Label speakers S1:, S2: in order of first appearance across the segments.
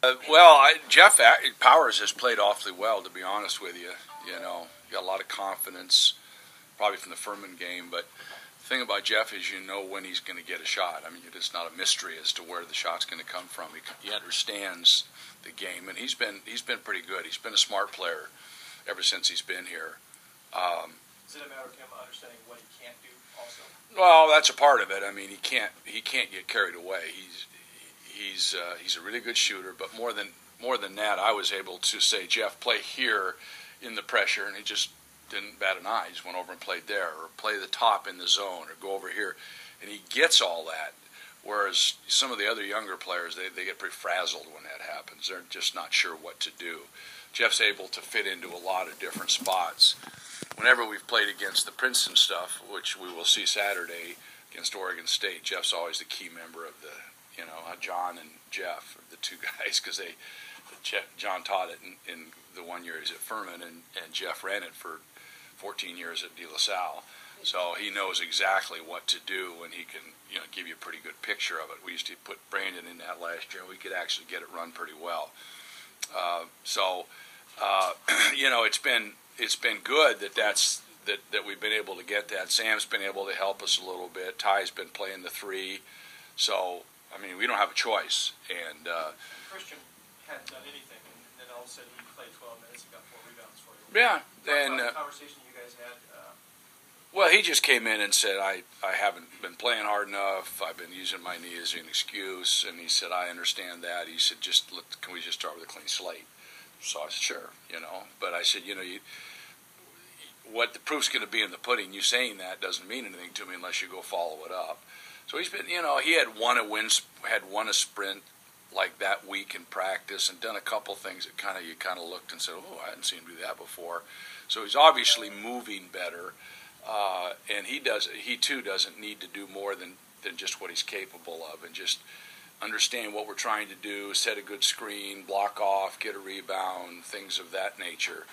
S1: Jeff Powers has played awfully well, to be honest with you. You know, he got a lot of confidence, probably from the Furman game. But the thing about Jeff is, you know when he's going to get a shot. I mean, it's not a mystery as to where the shot's going to come from. He understands the game, and he's been pretty good. He's been a smart player ever since he's been here.
S2: Is it a matter of him understanding what he can't do also?
S1: Well, that's a part of it. I mean, he can't get carried away. He's a really good shooter, but more than that, I was able to say, Jeff, play here in the pressure, and he just didn't bat an eye. He just went over and played there, or play the top in the zone, or go over here, and he gets all that. Whereas some of the other younger players, they get pretty frazzled when that happens. They're just not sure what to do. Jeff's able to fit into a lot of different spots. Whenever we've played against the Princeton stuff, which we will see Saturday against Oregon State, Jeff's always the key member of the, John and Jeff, the two guys, because John taught it in the 1 year he's at Furman, and Jeff ran it for 14 years at De La Salle. So he knows exactly what to do, and he can, give you a pretty good picture of it. We used to put Brandon in that last year, and we could actually get it run pretty well. It's been good that we've been able to get that. Sam's been able to help us a little bit. Ty's been playing the three, so I mean we don't have a choice. And
S2: Christian hadn't done anything, and then all of a sudden he played 12 minutes and got 4 rebounds for you.
S1: Yeah, and
S2: the conversation you guys had.
S1: Well, he just came in and said, I haven't been playing hard enough. I've been using my knee as an excuse. And he said, I understand that. He said, can we just start with a clean slate? So I said, sure, But I said, what the proof's going to be in the pudding. You saying that doesn't mean anything to me unless you go follow it up. So he's been, he had won a sprint like that week in practice and done a couple things that you kind of looked and said, oh, I hadn't seen him do that before. So he's obviously moving better. And he too doesn't need to do more than just what he's capable of, and just understand what we're trying to do, set a good screen, block off, get a rebound, things of that nature.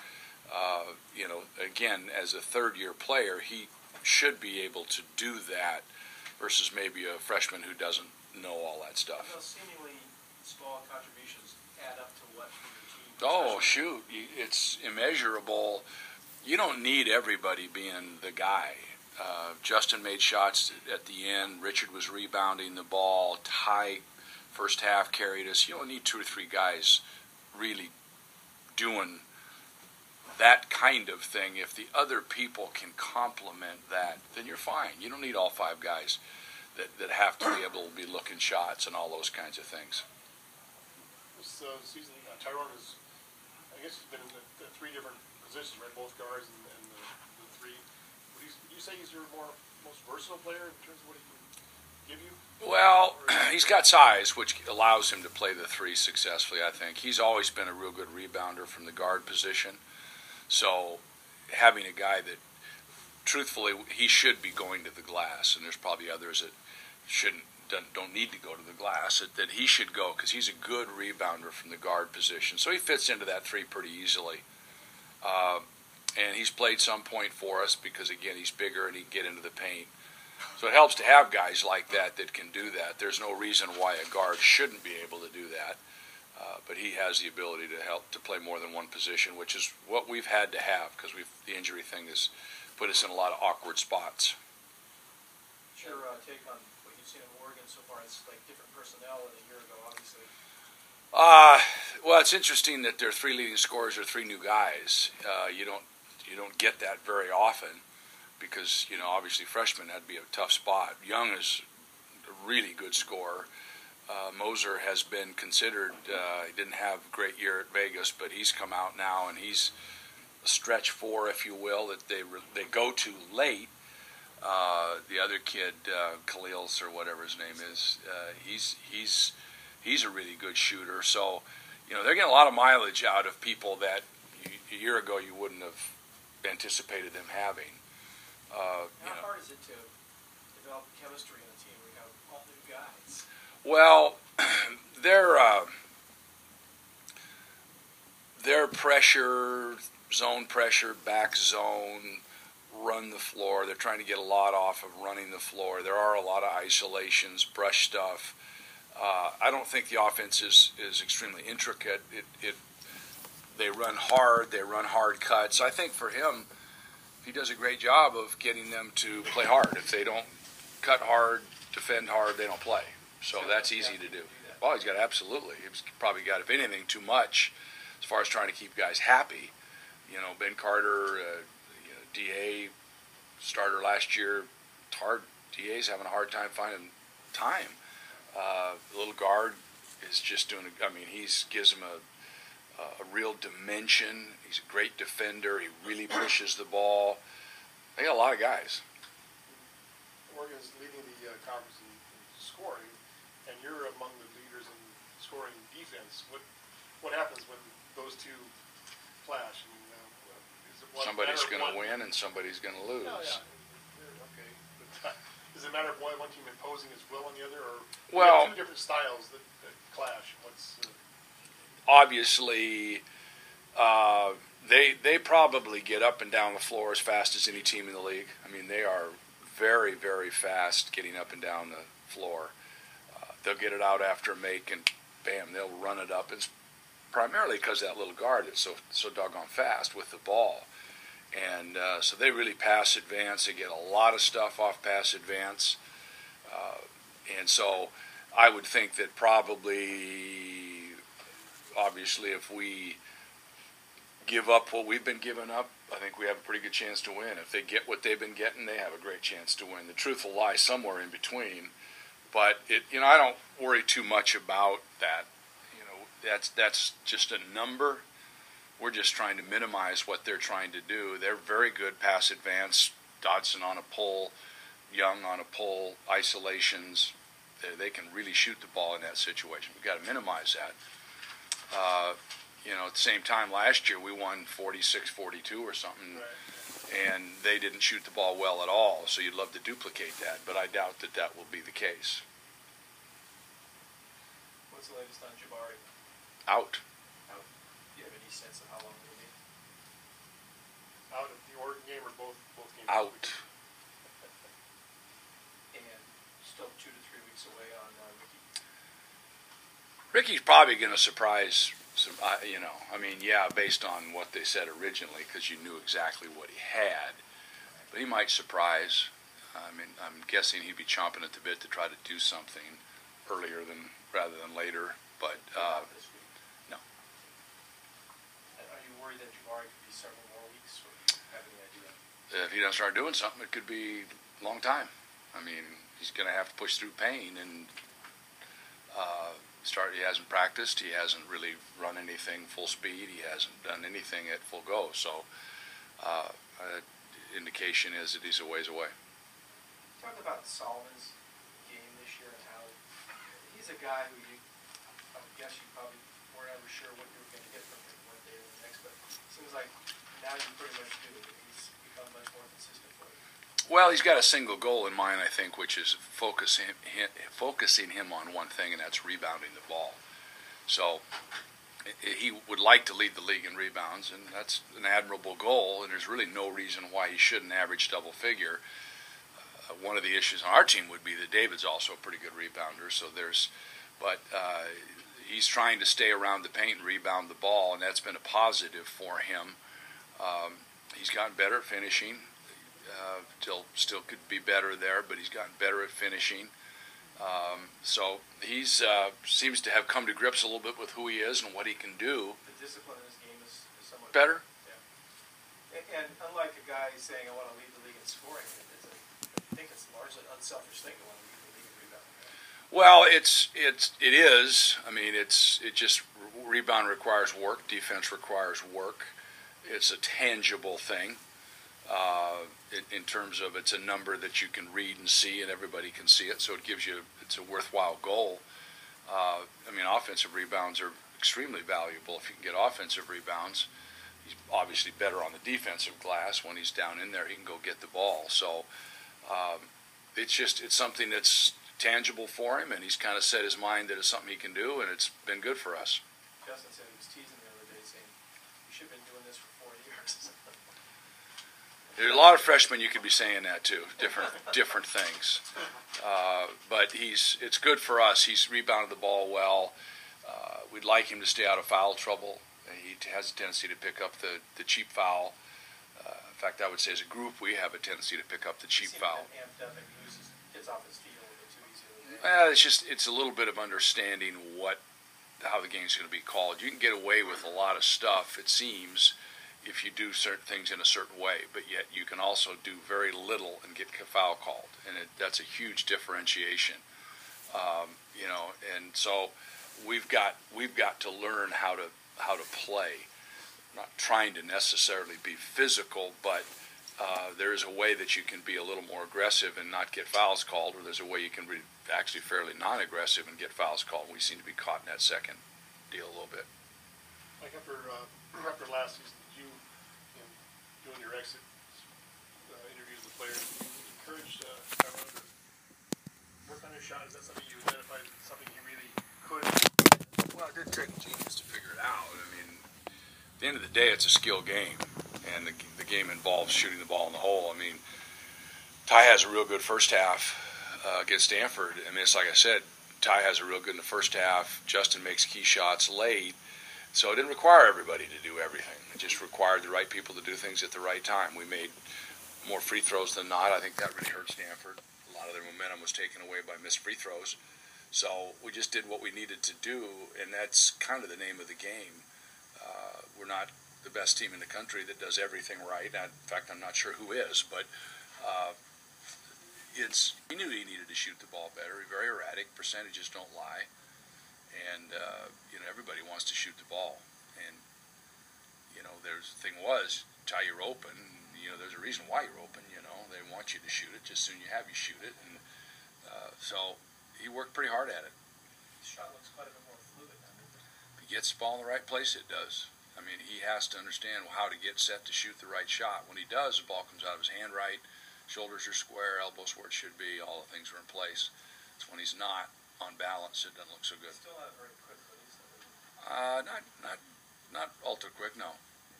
S1: Again, as a third-year player, he should be able to do that versus maybe a freshman who doesn't know all that stuff.
S2: Seemingly small contributions add up to what for your team?
S1: Oh, shoot. It's immeasurable. You don't need everybody being the guy. Justin made shots at the end. Richard was rebounding the ball. Ty, first half, carried us. You don't need 2 or 3 guys really doing that kind of thing. If the other people can complement that, then you're fine. You don't need all 5 guys that have to be able to be looking shots and all those kinds of things.
S3: This season, Tyrone has, I guess, he's been in the 3 different positions, right? Both guards and the 3. Would you say he's your most versatile player in terms of what he can give you?
S1: Well, he's got size, which allows him to play the 3 successfully, I think. He's always been a real good rebounder from the guard position. So having a guy that, truthfully, he should be going to the glass, and there's probably others that don't need to go to the glass, that he should go, because he's a good rebounder from the guard position. So he fits into that 3 pretty easily. And he's played some point for us because, again, he's bigger and he can get into the paint. So it helps to have guys like that can do that. There's no reason why a guard shouldn't be able to do that. But he has the ability to play more than one position, which is what we've had to have, because the injury thing has put us in a lot of awkward spots.
S2: What's your take on what you've seen in Oregon so far? It's like different personnel than a year ago, obviously.
S1: Well, it's interesting that their 3 leading scorers are 3 new guys. You don't get that very often because, obviously freshmen, that'd be a tough spot. Young is a really good scorer. Moser has been considered, he didn't have a great year at Vegas, but he's come out now and he's a stretch 4, if you will, that they go to late. The other kid, Khalils or whatever his name is, he's a really good shooter. So, they're getting a lot of mileage out of people that a year ago you wouldn't have anticipated them having.
S2: How hard is it to develop chemistry in a team where you have all new guys?
S1: Well, their pressure, zone pressure, back zone, run the floor. They're trying to get a lot off of running the floor. There are a lot of isolations, brush stuff. I don't think the offense is extremely intricate. They run hard. They run hard cuts. I think for him, he does a great job of getting them to play hard. If they don't cut hard, defend hard, they don't play. So that's easy to do. Well, he's absolutely. He's probably got, if anything, too much as far as trying to keep guys happy. Ben Carter, DA starter last year. It's hard. DA's having a hard time finding time. The little guard is just doing. He gives him a real dimension. He's a great defender. He really pushes the ball. They got a lot of guys.
S3: Oregon's leading the conference in scoring, and you're among the leaders in scoring defense. What happens when those two clash?
S1: Somebody's going to win and somebody's going to lose.
S3: Okay. But, does it matter if one team imposing its will on the other, or
S1: well,
S3: two different styles that clash?
S1: Obviously, they probably get up and down the floor as fast as any team in the league. They are very, very fast getting up and down the floor. They'll get it out after a make, and bam, they'll run it up. It's primarily because that little guard is so doggone fast with the ball. And so they really pass advance. They get a lot of stuff off pass advance. And so I would think that probably, obviously, if we give up what we've been giving up, I think we have a pretty good chance to win. If they get what they've been getting, they have a great chance to win. The truth will lie somewhere in between. But I don't worry too much about that. That's just a number. We're just trying to minimize what they're trying to do. They're very good pass advance. Dodson on a pull, Young on a pull, isolations. They can really shoot the ball in that situation. We've got to minimize that. At the same time last year we won 46-42 or something, right. And they didn't shoot the ball well at all. So you'd love to duplicate that, but I doubt that will be the case.
S2: What's the latest on Jabari?
S1: Out.
S2: Do you have any sense of how long it'll be?
S3: Out of the Oregon game, or both games?
S1: Out.
S2: And still 2 to 3 weeks away on Ricky.
S1: Ricky's probably going to surprise some. Based on what they said originally, because you knew exactly what he had. But he might surprise. I'm guessing he'd be chomping at the bit to try to do something earlier rather than later. But no.
S2: Are you worried that Jabari could be several more weeks, or do you have any idea?
S1: If he doesn't start doing something, it could be a long time. He's going to have to push through pain and He hasn't practiced. He hasn't really run anything full speed. He hasn't done anything at full go. So, indication is that he's a ways away.
S2: Talk about Solomon's game this year and how he's a guy who I guess you probably weren't ever sure what you were going to get from him one day or the next, but it seems like now you pretty much do. He's become much more consistent for you.
S1: Well, he's got a single goal in mind, I think, which is focusing him on one thing, and that's rebounding the ball. So he would like to lead the league in rebounds, and that's an admirable goal, and there's really no reason why he shouldn't average double figure. One of the issues on our team would be that David's also a pretty good rebounder, but he's trying to stay around the paint and rebound the ball, and that's been a positive for him. He's gotten better at finishing. Still could be better there, but he's gotten better at finishing. So he's seems to have come to grips a little bit with who he is and what he can do.
S2: The discipline in his game is somewhat
S1: better.
S2: Yeah. And unlike a guy saying, I want to lead the league in scoring, I think it's largely an unselfish thing to want to lead the league in rebounding. Right?
S1: Well, it is. It just rebound requires work. Defense requires work. It's a tangible thing. In terms of it's a number that you can read and see, and everybody can see it, so it's a worthwhile goal. Offensive rebounds are extremely valuable. If you can get offensive rebounds, he's obviously better on the defensive glass. When he's down in there, he can go get the ball. So it's something that's tangible for him, and he's kind of set his mind that it's something he can do, and it's been good for us.
S2: Justin said he was teasing the other day, saying, you should have been doing this for 4 years.
S1: There's a lot of freshmen you could be saying that to, different things. But it's good for us. He's rebounded the ball well. We'd like him to stay out of foul trouble. He has a tendency to pick up the cheap foul. In fact, I would say as a group, we have a tendency to pick up the cheap foul.
S2: Amped up and gets off his feet a little bit too easily.
S1: It's a little bit of understanding how the game's going to be called. You can get away with a lot of stuff, it seems, if you do certain things in a certain way, but yet you can also do very little and get foul called, and that's a huge differentiation. And so we've got to learn how to play. I'm not trying to necessarily be physical, but there is a way that you can be a little more aggressive and not get fouls called, or there's a way you can be actually fairly non-aggressive and get fouls called. We seem to be caught in that second deal a little bit.
S3: Like after last season, you doing your exit interviews with players, you encouraged Tyrone to work on his shot. Is that something you identified, something he really could?
S1: Well, it didn't take a genius to figure it out. I mean, at the end of the day, it's a skill game, and the game involves shooting the ball in the hole. I mean, Ty has a real good first half against Stanford. I mean, it's like I said, Ty has a real good in the first half. Justin makes key shots late. So it didn't require everybody to do everything. It just required the right people to do things at the right time. We made more free throws than not. I think that really hurt Stanford. A lot of their momentum was taken away by missed free throws. So we just did what we needed to do, and that's kind of the name of the game. We're not the best team in the country that does everything right. In fact, I'm not sure who is, but he knew he needed to shoot the ball better. He's very erratic. Percentages don't lie. And, everybody wants to shoot the ball. And, the thing was, Ty, you're open. There's a reason why you're open, They want you to shoot it. Just soon you shoot it. And so he worked pretty hard at it.
S2: His shot looks quite a bit more fluid now.
S1: If he gets the ball in the right place, it does. I mean, he has to understand how to get set to shoot the right shot. When he does, the ball comes out of his hand right. Shoulders are square, elbows where it should be. All the things are in place. It's when he's not on balance, it doesn't look so good.
S2: Still not very quick release.
S1: Not ultra quick, no.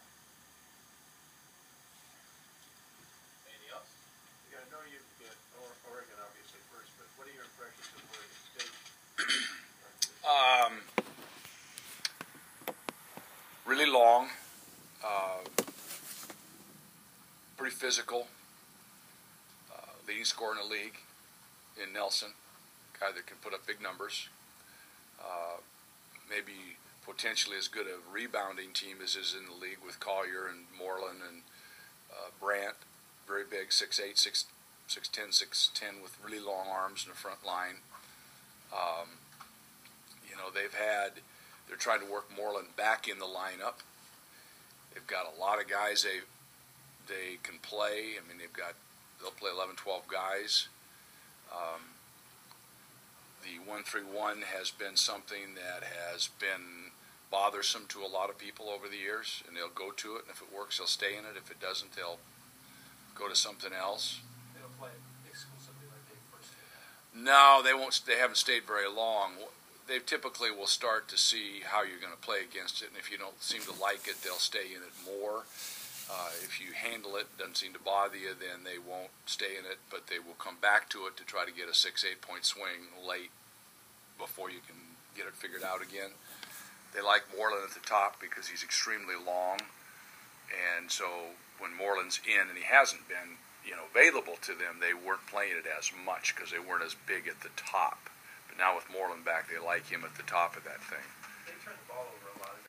S2: Anything else?
S3: Yeah, I know you've got Oregon obviously first, but what are your impressions of Oregon State?
S1: Really long, pretty physical, leading scorer in the league in Nelson, guy that can put up big numbers. Maybe potentially as good a rebounding team as is in the league with Collier and Moreland and Brandt. Very big, 6'8", 6'10", 6'10", with really long arms in the front line. They're trying to work Moreland back in the lineup. They've got a lot of guys they can play. I mean, they'll play 11, 12 guys. The 1-3-1 has been something that has been bothersome to a lot of people over the years, and they'll go to it, and if it works, they'll stay in it. If it doesn't, they'll go to something else.
S2: They don't play exclusively like they first did.
S1: No, they won't. They haven't stayed very long. They typically will start to see how you're going to play against it, and if you don't seem to like it, they'll stay in it more. If you handle it, doesn't seem to bother you, then they won't stay in it, but they will come back to it to try to get a 6-8 point swing late before you can get it figured out again. They like Moreland at the top because he's extremely long, and so when Moreland's in, and he hasn't been available to them, they weren't playing it as much because they weren't as big at the top. But now with Moreland back, they like him at the top of that thing.